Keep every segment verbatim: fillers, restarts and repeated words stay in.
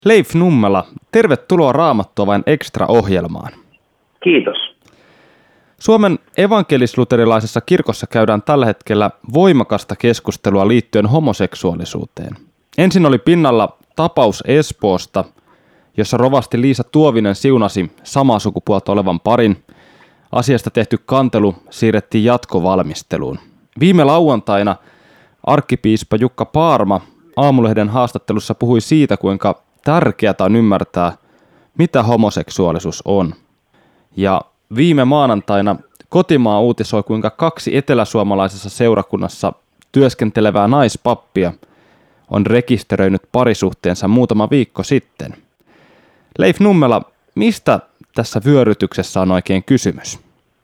Leif Nummela, tervetuloa Raamattua vain Extra-ohjelmaan. Kiitos. Suomen evankelis-luterilaisessa kirkossa käydään tällä hetkellä voimakasta keskustelua liittyen homoseksuaalisuuteen. Ensin oli pinnalla tapaus Espoosta, jossa rovasti Liisa Tuovinen siunasi samaa sukupuolta olevan parin. Asiasta tehty kantelu siirrettiin jatkovalmisteluun. Viime lauantaina arkkipiispa Jukka Paarma Aamulehden haastattelussa puhui siitä, kuinka tärkeää on ymmärtää, mitä homoseksuaalisuus on. Ja viime maanantaina Kotimaa uutisoi, kuinka kaksi eteläsuomalaisessa seurakunnassa työskentelevää naispappia on rekisteröinyt parisuhteensa muutama viikko sitten. Leif Nummela, mistä tässä vyörytyksessä on oikein kysymys?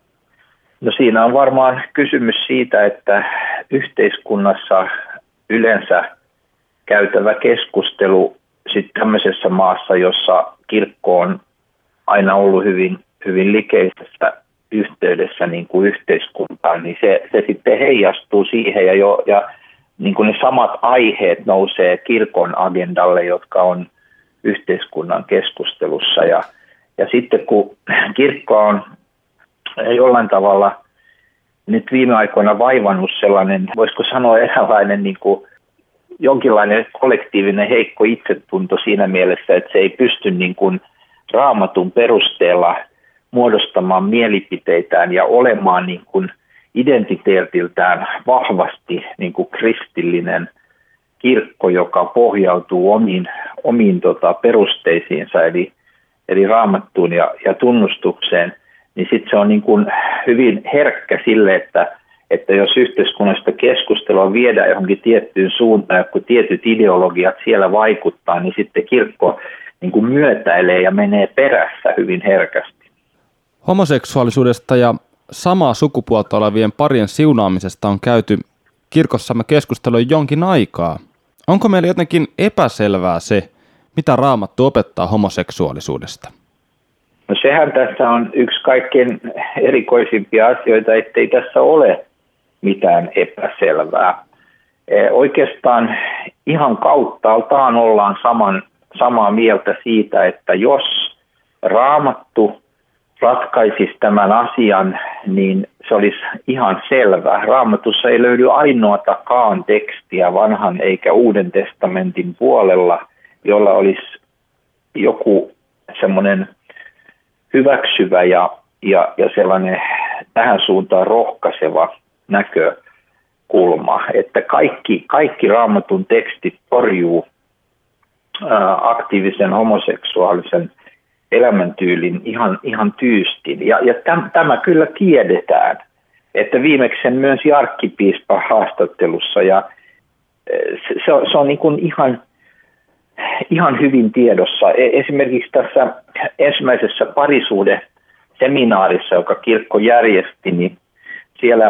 No siinä on varmaan kysymys siitä, että yhteiskunnassa yleensä käytävä keskustelu sitten tämmöisessä maassa, jossa kirkko on aina ollut hyvin, hyvin likeisessä yhteydessä niin kuin yhteiskuntaan, niin se, se sitten heijastuu siihen ja, jo, ja niin kuin ne samat aiheet nousee kirkon agendalle, jotka on yhteiskunnan keskustelussa. Ja, ja sitten kun kirkko on jollain tavalla nyt viime aikoina vaivannut sellainen, voisiko sanoa eräänlainen niin kuin jonkinlainen kollektiivinen heikko itsetunto siinä mielessä, että se ei pysty niin kuin Raamatun perusteella muodostamaan mielipiteitään ja olemaan niin kuin identiteetiltään vahvasti niin kuin kristillinen kirkko, joka pohjautuu omiin, omiin tota, perusteisiinsa, eli, eli Raamattuun ja, ja tunnustukseen, niin sitten se on niin kuin hyvin herkkä sille, että että jos yhteiskunnasta keskustelua viedään johonkin tiettyyn suuntaan, kun tietyt ideologiat siellä vaikuttaa, niin sitten kirkko niin kuin myötäilee ja menee perässä hyvin herkästi. Homoseksuaalisuudesta ja samaa sukupuolta olevien parien siunaamisesta on käyty kirkossamme keskustelua jonkin aikaa. Onko meillä jotenkin epäselvää se, mitä Raamattu opettaa homoseksuaalisuudesta? No sehän tässä on yksi kaikkein erikoisimpia asioita, ettei tässä ole mitään epäselvää. Oikeastaan ihan kauttaaltaan ollaan saman, samaa mieltä siitä, että jos Raamattu ratkaisisi tämän asian, niin se olisi ihan selvä. Raamatussa ei löydy ainoatakaan tekstiä vanhan eikä uuden testamentin puolella, jolla olisi joku semmoinen hyväksyvä ja, ja, ja sellainen tähän suuntaan rohkaiseva näkökulma, että kaikki, kaikki Raamatun tekstit torjuu ää, aktiivisen homoseksuaalisen elämäntyylin ihan, ihan tyystin. Ja, ja täm, tämä kyllä tiedetään, että viimeksi sen myönsi arkkipiispa haastattelussa, ja se, se on, se on niin kuin ihan, ihan hyvin tiedossa. Esimerkiksi tässä ensimmäisessä parisuhdeseminaarissa, joka kirkko järjesti, niin siellä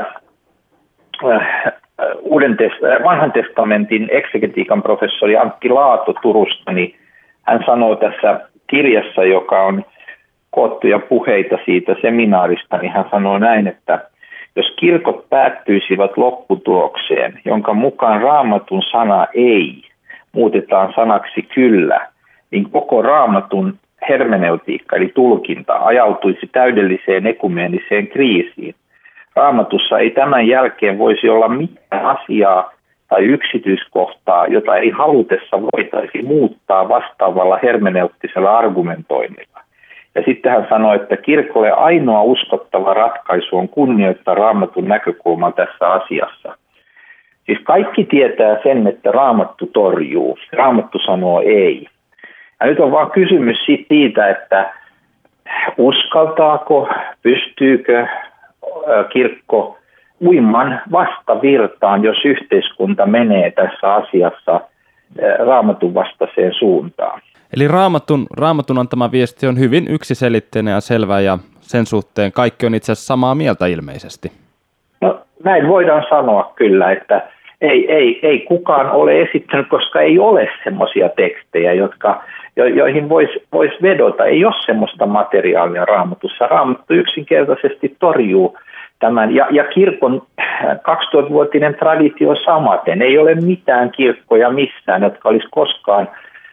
Uuden test- vanhan testamentin eksegetiikan professori Antti Laato Turusta, niin hän sanoo tässä kirjassa, joka on koottuja puheita siitä seminaarista, niin hän sanoo näin, että jos kirkot päättyisivät lopputulokseen, jonka mukaan Raamatun sana ei muutetaan sanaksi kyllä, niin koko Raamatun hermeneutiikka eli tulkinta ajautuisi täydelliseen ekumeeniseen kriisiin. Raamatussa ei tämän jälkeen voisi olla mitään asiaa tai yksityiskohtaa, jota ei halutessa voitaisi muuttaa vastaavalla hermeneuttisella argumentoinnilla. Ja sitten hän sanoi, että kirkolle ainoa uskottava ratkaisu on kunnioittaa Raamatun näkökulmaa tässä asiassa. Siis kaikki tietää sen, että Raamattu torjuu. Raamattu sanoo ei. Ja nyt on vaan kysymys siitä, että uskaltaako, pystyykö kirkko uiman vastavirtaan, jos yhteiskunta menee tässä asiassa Raamatun vastaiseen suuntaan. Eli Raamatun, Raamatun antama viesti on hyvin yksiselitteinen ja selvä, ja sen suhteen kaikki on itse asiassa samaa mieltä ilmeisesti. No näin voidaan sanoa kyllä, että ei, ei, ei kukaan ole esittänyt, koska ei ole semmoisia tekstejä, jotka, jo, joihin voisi vois vedota. Ei ole semmoista materiaalia Raamatussa. Raamattu yksinkertaisesti torjuu tämän, ja, ja kirkon kaksituhattavuotinen traditio samaten. Ei ole mitään kirkkoja missään, jotka olisi koskaan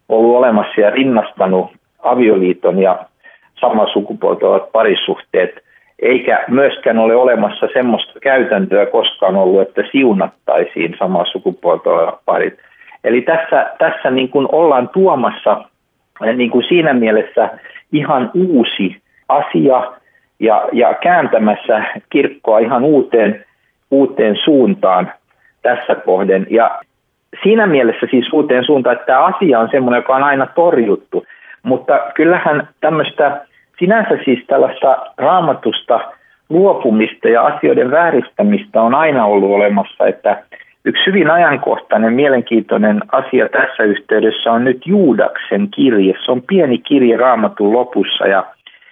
ollut olemassa ja rinnastanut avioliiton ja samaa sukupuolta olevat parisuhteet, eikä myöskään ole olemassa semmoista käytäntöä koskaan ollut, että siunattaisiin samaa sukupuolta olevat parit. Eli tässä, tässä niin kuin ollaan tuomassa niin kuin siinä mielessä ihan uusi asia ja, ja kääntämässä kirkkoa ihan uuteen, uuteen suuntaan tässä kohden. Ja siinä mielessä siis uuteen suuntaan, että tämä asia on semmoinen, joka on aina torjuttu. Mutta kyllähän tämmöistä sinänsä siis tällaista raamatusta luopumista ja asioiden vääristämistä on aina ollut olemassa, että yksi hyvin ajankohtainen, mielenkiintoinen asia tässä yhteydessä on nyt Juudaksen kirje. Se on pieni kirje Raamatun lopussa ja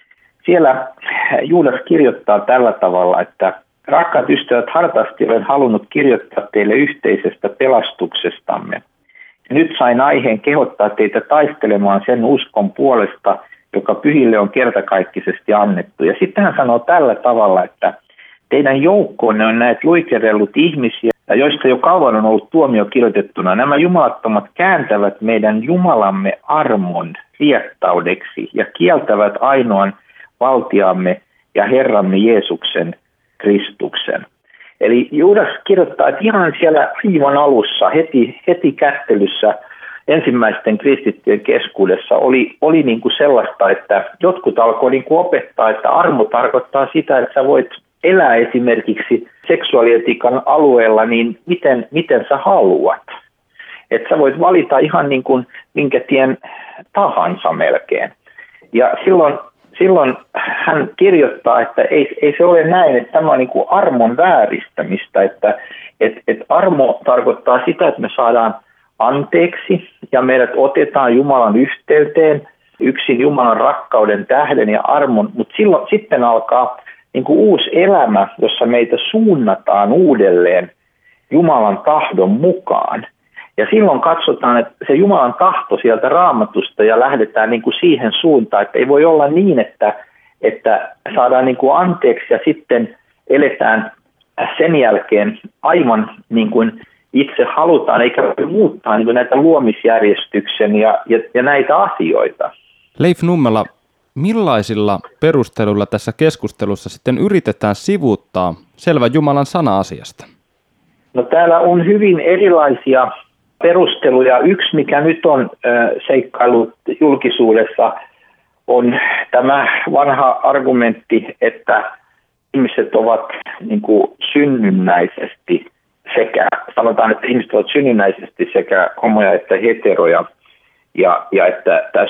siellä Juudas kirjoittaa tällä tavalla, että rakkaat ystävät, hartaasti olen halunnut kirjoittaa teille yhteisestä pelastuksestamme. Nyt sain aiheen kehottaa teitä taistelemaan sen uskon puolesta, joka pyhille on kertakaikkisesti annettu. Ja sitten hän sanoo tällä tavalla, että teidän joukkoonne on näet luikerellut ihmisiä, joista jo kauan on ollut tuomio kirjoitettuna. Nämä jumalattomat kääntävät meidän Jumalamme armon riettaudeksi ja kieltävät ainoan valtiamme ja Herramme Jeesuksen Kristuksen. Eli Juudas kirjoittaa, että ihan siellä viivan alussa, heti, heti kättelyssä ensimmäisten kristittyjen keskuudessa oli, oli niin kuin sellaista, että jotkut alkoi niin kuin opettaa, että armo tarkoittaa sitä, että sä voit elää esimerkiksi seksuaalietiikan alueella niin miten, miten sä haluat. Että sä voit valita ihan niin kuin minkä tien tahansa melkein. Ja silloin, silloin hän kirjoittaa, että ei, ei se ole näin, että tämä on niin kuin armon vääristämistä. Että et, et armo tarkoittaa sitä, että me saadaan anteeksi ja meidät otetaan Jumalan yhteyteen yksin Jumalan rakkauden tähden ja armon, mutta silloin sitten alkaa niin kuin uusi elämä, jossa meitä suunnataan uudelleen Jumalan tahdon mukaan. Ja silloin katsotaan, että se Jumalan tahto sieltä Raamatusta ja lähdetään niin kuin siihen suuntaan, että ei voi olla niin, että, että saadaan niin kuin anteeksi ja sitten eletään sen jälkeen aivan niin kuin itse halutaan, eikä voi muuttaa niin kuin näitä luomisjärjestyksen ja, ja, ja näitä asioita. Leif Nummela, millaisilla perusteluilla tässä keskustelussa sitten yritetään sivuuttaa selvä Jumalan sana-asiasta? No täällä on hyvin erilaisia perusteluja. Yksi, mikä nyt on seikkailut julkisuudessa, on tämä vanha argumentti, että ihmiset ovat niin kuin synnynnäisesti sekä, sanotaan, että ihmiset ovat synnynnäisesti sekä homoja että heteroja. Ja, ja että tämä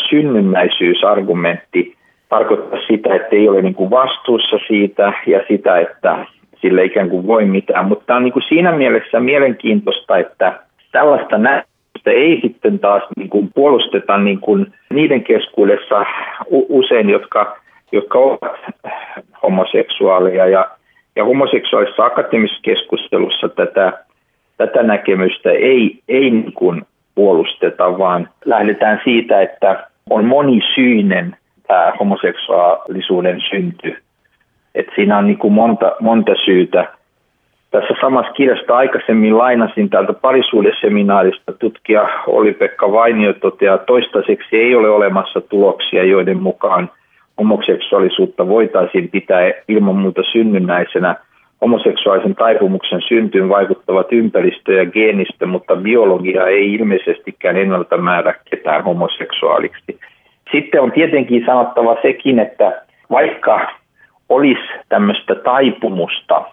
synnynnäisyysargumentti tarkoittaa sitä, että ei ole niin kuin vastuussa siitä ja sitä, että sille ikään kuin voi mitään. Mutta tämä on niin kuin siinä mielessä mielenkiintoista, että tällaista näytöstä ei sitten taas niin kuin puolusteta niin kuin niiden keskuudessa usein, jotka, jotka ovat homoseksuaaleja. Ja, ja homoseksuaalisessa akateemisessa keskustelussa tätä, tätä näkemystä ei, ei niin kuin puolusteta, vaan lähdetään siitä, että on monisyinen tämä homoseksuaalisuuden synty. Että siinä on niin kuin monta, monta syytä. Tässä samassa kirjasta aikaisemmin lainasin täältä parisuhdeseminaarista tutkija Olli-Pekka Vainio toteaa, toistaiseksi ei ole olemassa tuloksia, joiden mukaan homoseksuaalisuutta voitaisiin pitää ilman muuta synnynnäisenä. Homoseksuaalisen taipumuksen syntyyn vaikuttavat ympäristö ja geenistö, mutta biologia ei ilmeisestikään ennalta määrä ketään homoseksuaaliksi. Sitten on tietenkin sanottava sekin, että vaikka olisi tämmöistä taipumusta,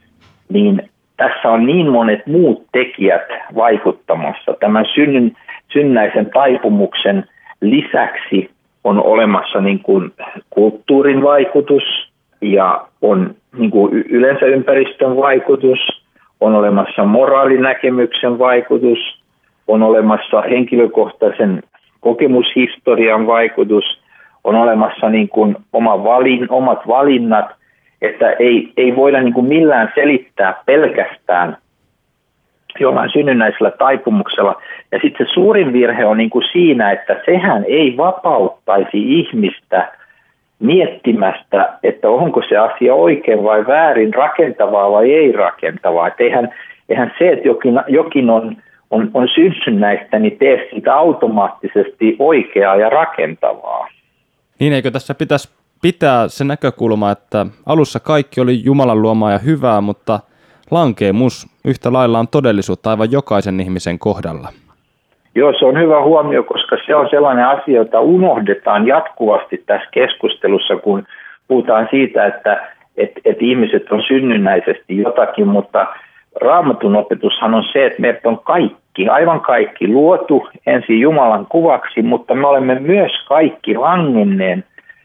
niin tässä on niin monet muut tekijät vaikuttamassa. Tämän synnyn, synnäisen taipumuksen lisäksi on olemassa niin kuin kulttuurin vaikutus ja on niin kuin yleensä ympäristön vaikutus, on olemassa moraalinäkemyksen vaikutus, on olemassa henkilökohtaisen kokemushistorian vaikutus, on olemassa niin kuin oma valin, omat valinnat, että ei, ei voida niin kuin millään selittää pelkästään jollain synnynnäisellä taipumuksella. Ja sitten se suurin virhe on niin kuin siinä, että sehän ei vapauttaisi ihmistä miettimästä, että onko se asia oikein vai väärin, rakentavaa vai ei rakentavaa. Et eihän, eihän se, että jokin, jokin on, on, on synnynnäistä, niin tee siitä automaattisesti oikeaa ja rakentavaa. Niin eikö tässä pitäisi pitää se näkökulma, että alussa kaikki oli Jumalan luomaa ja hyvää, mutta lankeemus yhtä lailla on todellisuutta aivan jokaisen ihmisen kohdalla. Joo, se on hyvä huomio, koska se on sellainen asia, jota unohdetaan jatkuvasti tässä keskustelussa, kun puhutaan siitä, että et, et ihmiset on synnynnäisesti jotakin, mutta Raamatun opetushan on se, että meidät on kaikki, aivan kaikki luotu ensin Jumalan kuvaksi, mutta me olemme myös kaikki langenneen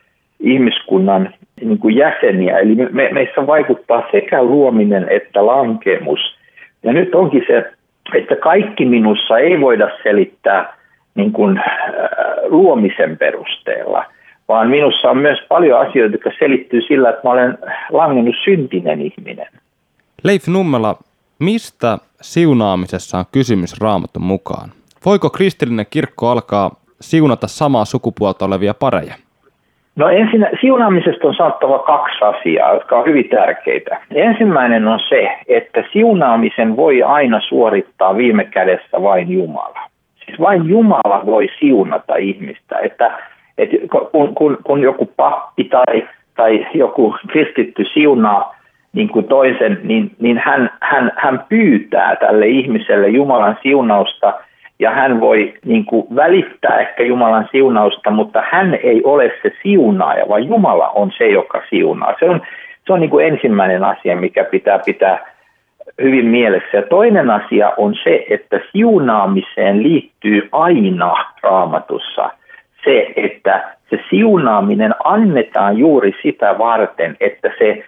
ihmiskunnan niin kuin jäseniä. Eli me, meissä vaikuttaa sekä luominen että lankemus. Ja nyt onkin se, että kaikki minussa ei voida selittää niin kuin, äh, luomisen perusteella, vaan minussa on myös paljon asioita, jotka selittyy sillä, että mä olen langennut syntinen ihminen. Leif Nummela, mistä siunaamisessa on kysymys Raamatun mukaan? Voiko kristillinen kirkko alkaa siunata samaa sukupuolta olevia pareja? No ensin siunaamisesta on sanottava kaksi asiaa, jotka on hyvin tärkeitä. Ensimmäinen on se, että siunaamisen voi aina suorittaa viime kädessä vain Jumala. Siis vain Jumala voi siunata ihmistä, että, että kun, kun, kun joku pappi tai, tai joku kristitty siunaa niin kuin toisen, niin, niin hän, hän, hän pyytää tälle ihmiselle Jumalan siunausta, ja hän voi niin kuin välittää ehkä Jumalan siunausta, mutta hän ei ole se siunaaja, vaan Jumala on se, joka siunaa. Se on, se on niin kuin ensimmäinen asia, mikä pitää pitää hyvin mielessä. Ja toinen asia on se, että siunaamiseen liittyy aina Raamatussa se, että se siunaaminen annetaan juuri sitä varten, että se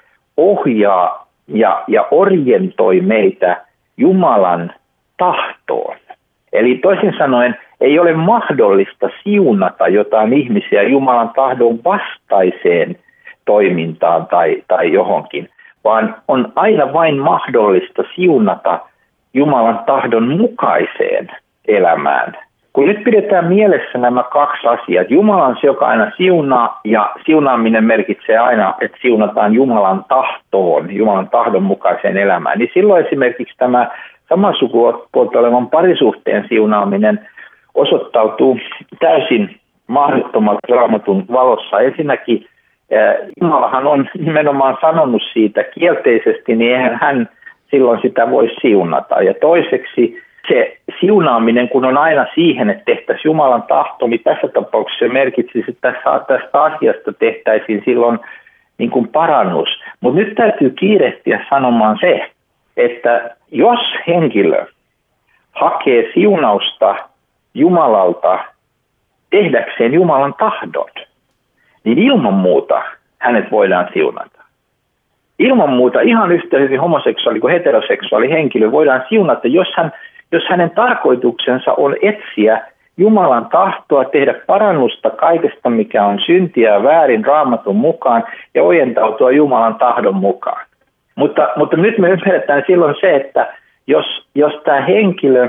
ohjaa ja, ja orientoi meitä Jumalan tahtoon. Eli toisin sanoen ei ole mahdollista siunata jotain ihmisiä Jumalan tahdon vastaiseen toimintaan tai, tai johonkin, vaan on aina vain mahdollista siunata Jumalan tahdon mukaiseen elämään. Kun nyt pidetään mielessä nämä kaksi asiaa, että Jumala on se, joka aina siunaa, ja siunaaminen merkitsee aina, että siunataan Jumalan tahtoon, Jumalan tahdon mukaiseen elämään, niin silloin esimerkiksi tämä samaa sukupuolta olevan parisuhteen siunaaminen osoittautuu täysin mahdottomalta Raamatun valossa. Ensinnäkin Jumalahan on nimenomaan sanonut siitä kielteisesti, niin eihän hän silloin sitä voi siunata. Ja toiseksi se siunaaminen, kun on aina siihen, että tehtäisiin Jumalan tahto, niin tässä tapauksessa se merkitsisi, että tästä asiasta tehtäisiin silloin niin kuin parannus. Mutta nyt täytyy kiirehtiä sanomaan se, että jos henkilö hakee siunausta Jumalalta tehdäkseen Jumalan tahdon, niin ilman muuta hänet voidaan siunata. Ilman muuta ihan yhtä hyvin homoseksuaali kuin heteroseksuaali henkilö voidaan siunata, jos, hän, jos hänen tarkoituksensa on etsiä Jumalan tahtoa, tehdä parannusta kaikesta, mikä on syntiä ja väärin Raamatun mukaan, ja ojentautua Jumalan tahdon mukaan. Mutta, mutta nyt me ymmärretään silloin se, että jos, jos tämä henkilö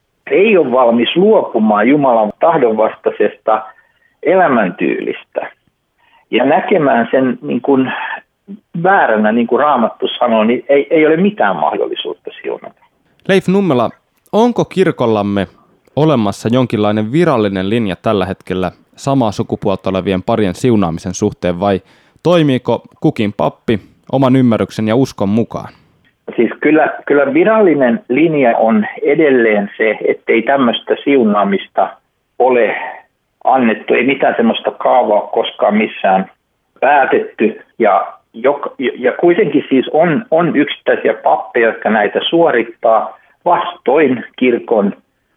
ei ole valmis luopumaan Jumalan tahdonvastaisesta elämäntyylistä ja näkemään sen niin kuin vääränä, niin kuin Raamattu sanoo, niin ei, ei ole mitään mahdollisuutta siunata. Leif Nummela, onko kirkollamme olemassa jonkinlainen virallinen linja tällä hetkellä samaa sukupuolta olevien parien siunaamisen suhteen, vai toimiiko kukin pappi oman ymmärryksen ja uskon mukaan? Siis kyllä, kyllä virallinen linja on edelleen se, ettei tämmöistä siunaamista ole annettu, ei mitään semmoista kaavaa koskaan missään päätetty, ja, joka, ja kuitenkin siis on, on yksittäisiä pappeja, jotka näitä suorittaa vastoin kirkon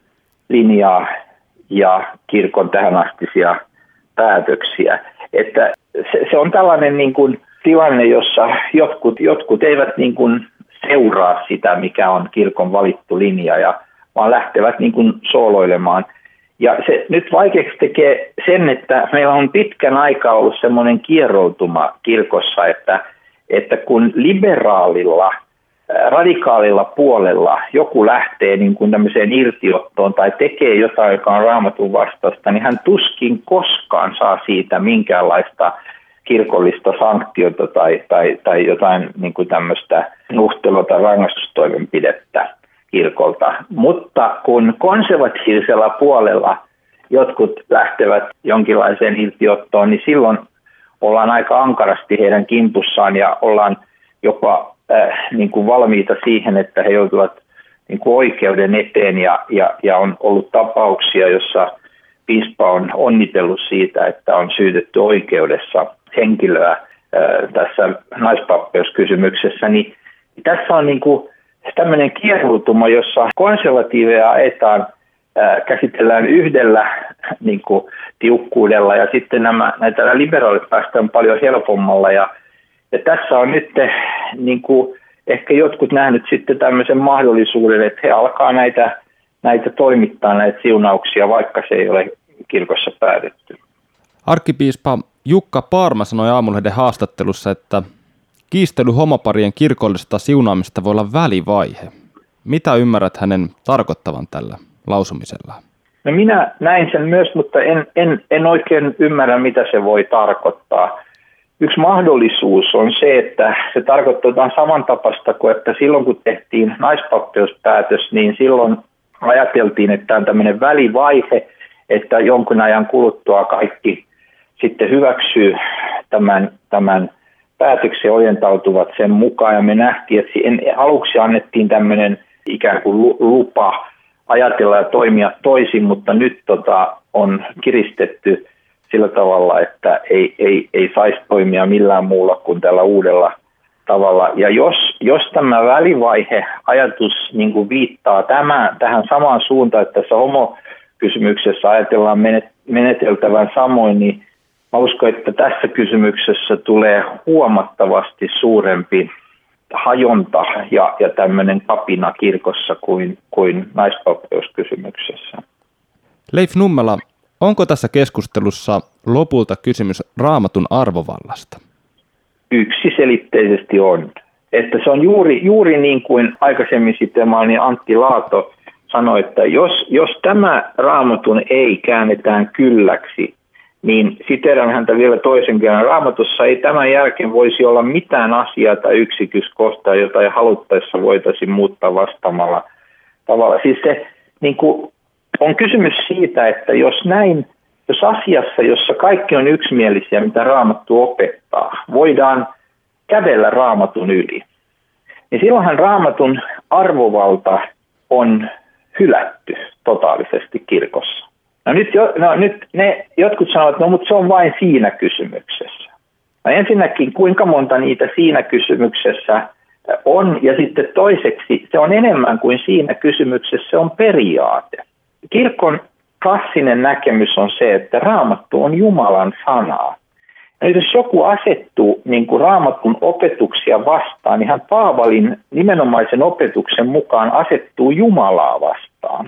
linjaa ja kirkon tähänastisia päätöksiä. Että se, se on tällainen niin kuin tilanne, jossa jotkut, jotkut eivät niin kuin seuraa sitä, mikä on kirkon valittu linja, ja, vaan lähtevät niin kuin sooloilemaan. Ja se nyt vaikeaksi tekee sen, että meillä on pitkän aikaa ollut semmoinen kieroutuma kirkossa, että, että kun liberaalilla, radikaalilla puolella joku lähtee niin kuin tämmöiseen irtiottoon tai tekee jotain, joka on Raamatun vastaista, niin hän tuskin koskaan saa siitä minkäänlaista kirkollista sanktiota tai, tai, tai jotain niin kuin tämmöistä nuhtelua tai rangaistustoimenpidettä. kirkolta. Mutta kun konservatiivisella puolella jotkut lähtevät jonkinlaiseen irtiottoon, niin silloin ollaan aika ankarasti heidän kimpussaan ja ollaan jopa äh, niin kuin valmiita siihen, että he joutuvat niin kuin oikeuden eteen ja, ja, ja on ollut tapauksia, jossa piispa on onnitellut siitä, että on syytetty oikeudessa henkilöä äh, tässä naispappeuskysymyksessä. Niin tässä on niin kuin tämmöinen kierrutuma, jossa konservatiiveja ajetaan, äh, käsitellään yhdellä niin kuin tiukkuudella ja sitten nämä, näitä liberaalit päästään paljon helpommalla. Ja, ja tässä on nyt niin kuin, ehkä jotkut nähnyt sitten tämmöisen mahdollisuuden, että he alkaa näitä, näitä toimittaa näitä siunauksia, vaikka se ei ole kirkossa päätetty. Arkkipiispa Jukka Paarma sanoi Aamulehden haastattelussa, että kiistely homoparien kirkollisesta siunaamista voi olla välivaihe. Mitä ymmärrät hänen tarkoittavan tällä lausumisellaan? No minä näin sen myös, mutta en, en, en oikein ymmärrä, mitä se voi tarkoittaa. Yksi mahdollisuus on se, että se tarkoittaa jotain samantapaista kuin, että silloin kun tehtiin naispappeuspäätös, niin silloin ajateltiin, että on tämmöinen välivaihe, että jonkun ajan kuluttua kaikki sitten hyväksyy tämän, tämän päätöksen, ojentautuvat sen mukaan. Ja me nähtiin, että aluksi annettiin tämmöinen ikään kuin lupa ajatella ja toimia toisin, mutta nyt tota, on kiristetty sillä tavalla, että ei, ei, ei saisi toimia millään muulla kuin tällä uudella tavalla. Ja jos, jos tämä välivaihe-ajatus niin kuin viittaa tämä, tähän samaan suuntaan, että tässä homokysymyksessä ajatellaan meneteltävän samoin, niin mä uskon, että tässä kysymyksessä tulee huomattavasti suurempi hajonta ja, ja tämmöinen kapina kirkossa kuin, kuin naispapeuskysymyksessä. Leif Nummela, onko tässä keskustelussa lopulta kysymys Raamatun arvovallasta? Yksiselitteisesti on. Että se on juuri, juuri niin kuin aikaisemmin sitemaani Antti Laato sanoi, että jos, jos tämä Raamatun ei käännetään kylläksi, niin siteerän häntä vielä toisen kerran. Raamatussa ei tämän jälkeen voisi olla mitään asiaa tai yksityiskohtaa, jota ei haluttaessa voitaisiin muuttaa vastaamalla tavalla. Siis se niin kuin, on kysymys siitä, että jos näin, jos asiassa, jossa kaikki on yksimielisiä, mitä Raamattu opettaa, voidaan kävellä Raamatun yli, niin silloinhan Raamatun arvovalta on hylätty totaalisesti kirkossa. No nyt, jo, no nyt ne jotkut sanovat, no mutta se on vain siinä kysymyksessä. No ensinnäkin, kuinka monta niitä siinä kysymyksessä on, ja sitten toiseksi, se on enemmän kuin siinä kysymyksessä, se on periaate. Kirkon klassinen näkemys on se, että Raamattu on Jumalan sanaa. Ja jos joku asettuu niin kuin Raamatun opetuksia vastaan, niin hän Paavalin nimenomaisen opetuksen mukaan asettuu Jumalaa vastaan.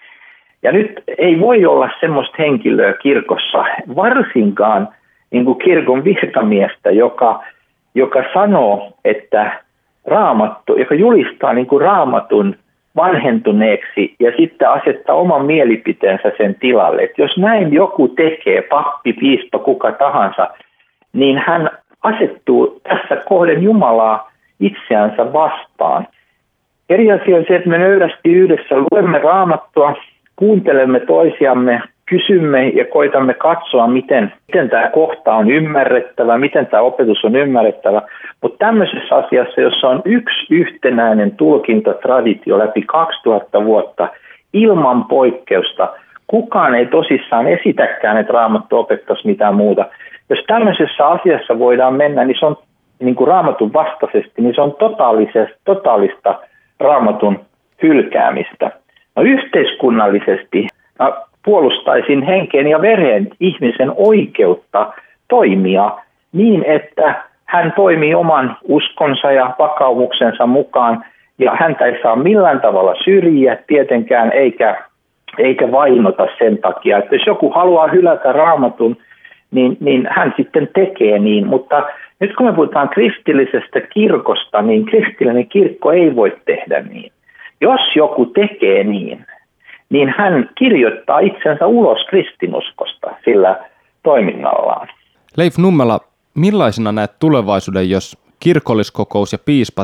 Ja nyt ei voi olla semmoista henkilöä kirkossa, varsinkaan niin kuin kirkon virkamiestä, joka, joka sanoo, että Raamattu, joka julistaa niin kuin Raamatun vanhentuneeksi ja sitten asettaa oman mielipiteensä sen tilalle. Että jos näin joku tekee, pappi, piispa, kuka tahansa, niin hän asettuu tässä kohden Jumalaa itseänsä vastaan. Eri asia on se, että me nöyrästi yhdessä luemme Raamattua, kuuntelemme toisiamme, kysymme ja koitamme katsoa, miten, miten tämä kohta on ymmärrettävä, miten tämä opetus on ymmärrettävä. Mutta tämmöisessä asiassa, jossa on yksi yhtenäinen tulkintatraditio läpi kaksituhatta vuotta ilman poikkeusta, kukaan ei tosissaan esitäkään, että Raamattu opettaisi mitään muuta. Jos tämmöisessä asiassa voidaan mennä, niin se on niin kuin Raamatun vastaisesti, niin se on totaalista Raamatun hylkäämistä. No, yhteiskunnallisesti no, puolustaisin henkeen ja veren ihmisen oikeutta toimia niin, että hän toimii oman uskonsa ja vakaumuksensa mukaan ja häntä ei saa millään tavalla syrjiä tietenkään eikä, eikä vainota sen takia, että jos joku haluaa hylätä Raamatun, niin, niin hän sitten tekee niin, mutta nyt kun me puhutaan kristillisestä kirkosta, niin kristillinen kirkko ei voi tehdä niin. Jos joku tekee niin, niin hän kirjoittaa itsensä ulos kristinuskosta sillä toiminnallaan. Leif Nummela, millaisena näet tulevaisuuden, jos kirkolliskokous ja piispat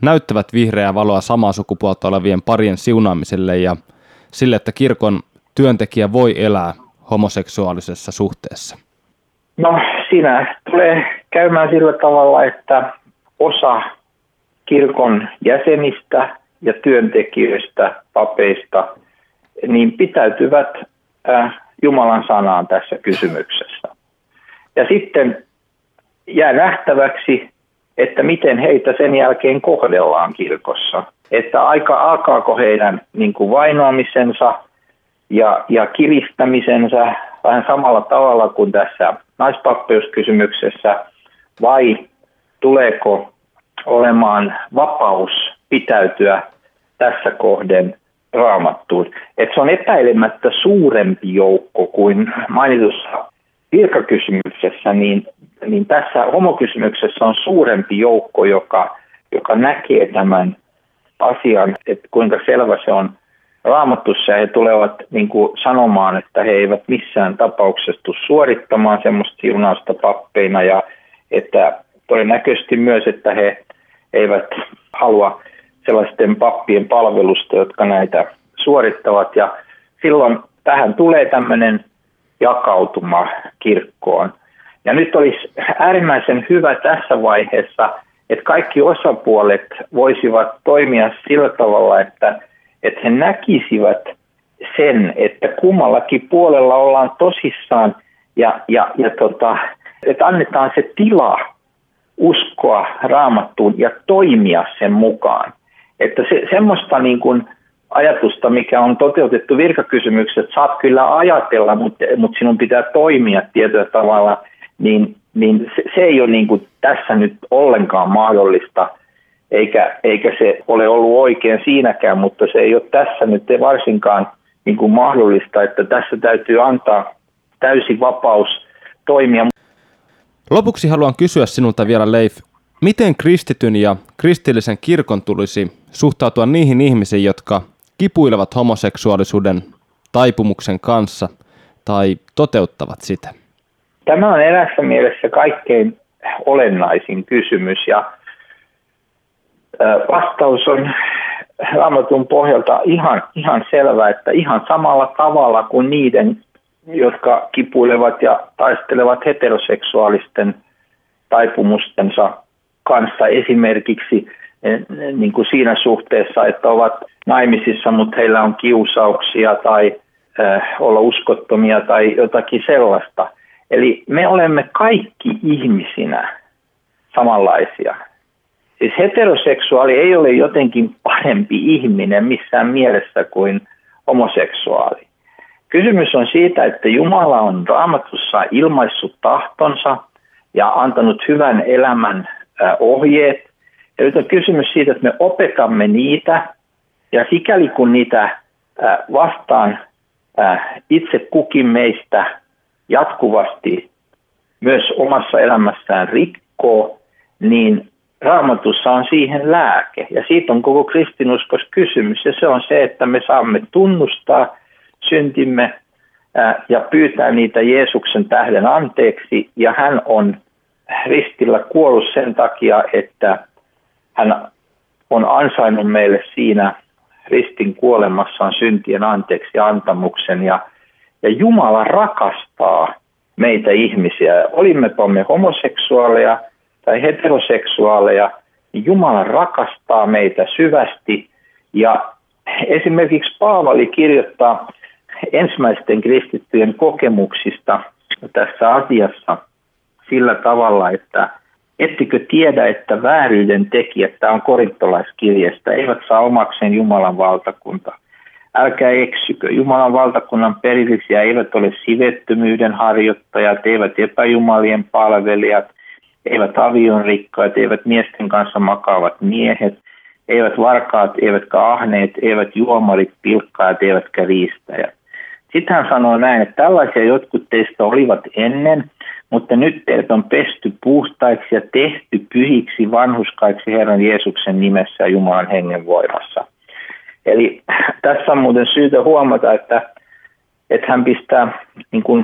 näyttävät vihreää valoa samaa sukupuolta olevien parien siunaamiselle ja sille, että kirkon työntekijä voi elää homoseksuaalisessa suhteessa? No siinä tulee käymään sillä tavalla, että osa kirkon jäsenistä ja työntekijöistä, papeista, niin pitäytyvät äh, Jumalan sanaan tässä kysymyksessä. Ja sitten jää nähtäväksi, että miten heitä sen jälkeen kohdellaan kirkossa. Että aika alkaako heidän niin kuin vainoamisensa ja, ja kiristämisensä vähän samalla tavalla kuin tässä naispappeuskysymyksessä, vai tuleeko olemaan vapaus pitäytyä tässä kohden Raamattuun. Että se on epäilemättä suurempi joukko kuin mainitussa virkakysymyksessä, niin, niin tässä homokysymyksessä on suurempi joukko, joka, joka näkee tämän asian, että kuinka selvä se on Raamatussa, ja he tulevat niin kuin sanomaan, että he eivät missään tapauksessa tule suorittamaan semmoista siunausta pappeina, ja että todennäköisesti myös, että he eivät halua sellaisten pappien palvelusta, jotka näitä suorittavat, ja silloin tähän tulee tämmöinen jakautuma kirkkoon. Ja nyt olisi äärimmäisen hyvä tässä vaiheessa, että kaikki osapuolet voisivat toimia sillä tavalla, että, että he näkisivät sen, että kummallakin puolella ollaan tosissaan ja, ja, ja tota, että annetaan se tila uskoa Raamattuun ja toimia sen mukaan. Että se, semmoista niin kuin ajatusta, mikä on toteutettu virkakysymyksessä, että saat kyllä ajatella, mutta, mutta sinun pitää toimia tietyllä tavalla, niin, niin se, se ei ole niin kuin tässä nyt ollenkaan mahdollista, eikä, eikä se ole ollut oikein siinäkään, mutta se ei ole tässä nyt varsinkaan niin kuin mahdollista, että tässä täytyy antaa täysi vapaus toimia. Lopuksi haluan kysyä sinulta vielä, Leif, miten kristityn ja kristillisen kirkon tulisi suhtautua niihin ihmisiin, jotka kipuilevat homoseksuaalisuuden taipumuksen kanssa tai toteuttavat sitä? Tämä on erässä mielessä kaikkein olennaisin kysymys, ja vastaus on Raamatun pohjalta ihan, ihan selvä, että ihan samalla tavalla kuin niiden, jotka kipuilevat ja taistelevat heteroseksuaalisten taipumustensa kanssa esimerkiksi niin kuin siinä suhteessa, että ovat naimisissa, mutta heillä on kiusauksia tai äh, olla uskottomia tai jotakin sellaista. Eli me olemme kaikki ihmisinä samanlaisia. Siis heteroseksuaali ei ole jotenkin parempi ihminen missään mielessä kuin homoseksuaali. Kysymys on siitä, että Jumala on Raamatussa ilmaissut tahtonsa ja antanut hyvän elämän äh, ohjeet. Ja nyt on kysymys siitä, että me opetamme niitä, ja sikäli kun niitä äh, vastaan äh, itse kukin meistä jatkuvasti myös omassa elämässään rikkoo, niin Raamatussa on siihen lääke. Ja siitä on koko kristinuskos kysymys, ja se on se, että me saamme tunnustaa syntimme ää, ja pyytää niitä Jeesuksen tähden anteeksi, ja hän on ristillä kuollut sen takia, että hän on ansainnut meille siinä ristin kuolemassaan syntien anteeksi antamuksen, ja, ja Jumala rakastaa meitä ihmisiä. Olimmepa me homoseksuaaleja tai heteroseksuaaleja, niin Jumala rakastaa meitä syvästi, ja esimerkiksi Paavali kirjoittaa ensimmäisten kristittyjen kokemuksista tässä asiassa sillä tavalla, että ettekö tiedä, että vääryyden tekijät, tämä on korintolaiskirjeestä, eivät saa omakseen Jumalan valtakunta. Älkää eksykö, Jumalan valtakunnan perillisiä eivät ole sivettömyyden harjoittajat, eivät epäjumalien palvelijat, eivät avionrikkaat, eivät miesten kanssa makaavat miehet, eivät varkaat, eivätkä ahneet, eivät juomarit, pilkkaat, eivätkä riistäjät. Sitten hän sanoo näin, että tällaisia jotkut teistä olivat ennen, mutta nyt teidät on pesty puhtaiksi ja tehty pyhiksi vanhurskaiksi Herran Jeesuksen nimessä ja Jumalan hengen voimassa. Eli tässä on muuten syytä huomata, että, että hän pistää niin kuin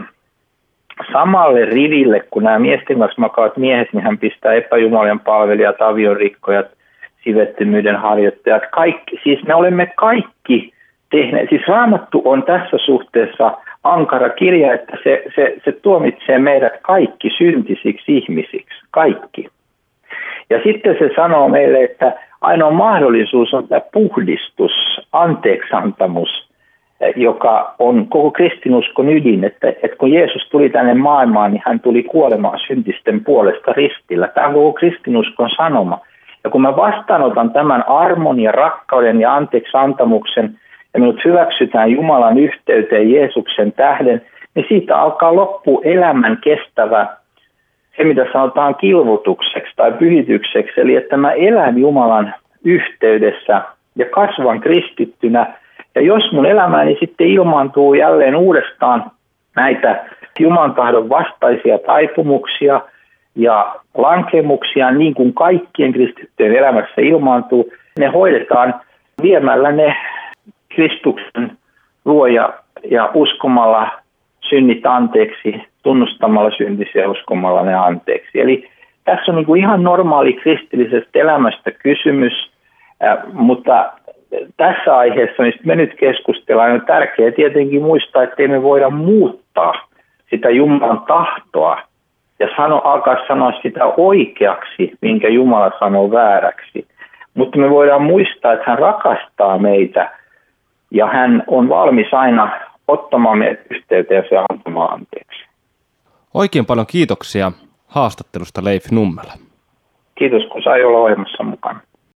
samalle riville, kun nämä miesten kanssa makaavat miehet, niin hän pistää epäjumalien palvelijat, avionrikkojat, sivettömyyden harjoittajat. Kaikki, siis me olemme kaikki tehneet, siis Raamattu on tässä suhteessa ankara kirja, että se, se, se tuomitsee meidät kaikki syntisiksi ihmisiksi, kaikki. Ja sitten se sanoo meille, että ainoa mahdollisuus on tämä puhdistus, anteeksantamus, joka on koko kristinuskon ydin, että, että kun Jeesus tuli tänne maailmaan, niin hän tuli kuolemaan syntisten puolesta ristillä. Tämä on koko kristinuskon sanoma. Ja kun mä vastaanotan tämän armon ja rakkauden ja anteeksantamuksen, ja minut hyväksytään Jumalan yhteyteen Jeesuksen tähden, niin siitä alkaa loppu elämän kestävä, se mitä sanotaan kilvotukseksi tai pyhitykseksi, eli että mä elän Jumalan yhteydessä ja kasvan kristittynä. Ja jos mun elämäni sitten ilmaantuu jälleen uudestaan näitä Jumalan tahdon vastaisia taipumuksia ja lankemuksia, niin kuin kaikkien kristittyjen elämässä ilmaantuu, ne hoidetaan viemällä ne Kristuksen luo ja, ja uskomalla synnit anteeksi, tunnustamalla syntisiä ja uskomalla ne anteeksi. Eli tässä on niin kuin ihan normaali kristillisestä elämästä kysymys, äh, mutta tässä aiheessa, mistä me nyt keskustellaan, on tärkeää tietenkin muistaa, että emme voida muuttaa sitä Jumalan tahtoa ja sano, alkaa sanoa sitä oikeaksi, minkä Jumala sanoo vääräksi. Mutta me voidaan muistaa, että hän rakastaa meitä ja hän on valmis aina ottamaan meidät yhteyteen ja antamaan anteeksi. Oikein paljon kiitoksia haastattelusta, Leif Nummela. Kiitos, kun sai olla ohjelmassa mukana.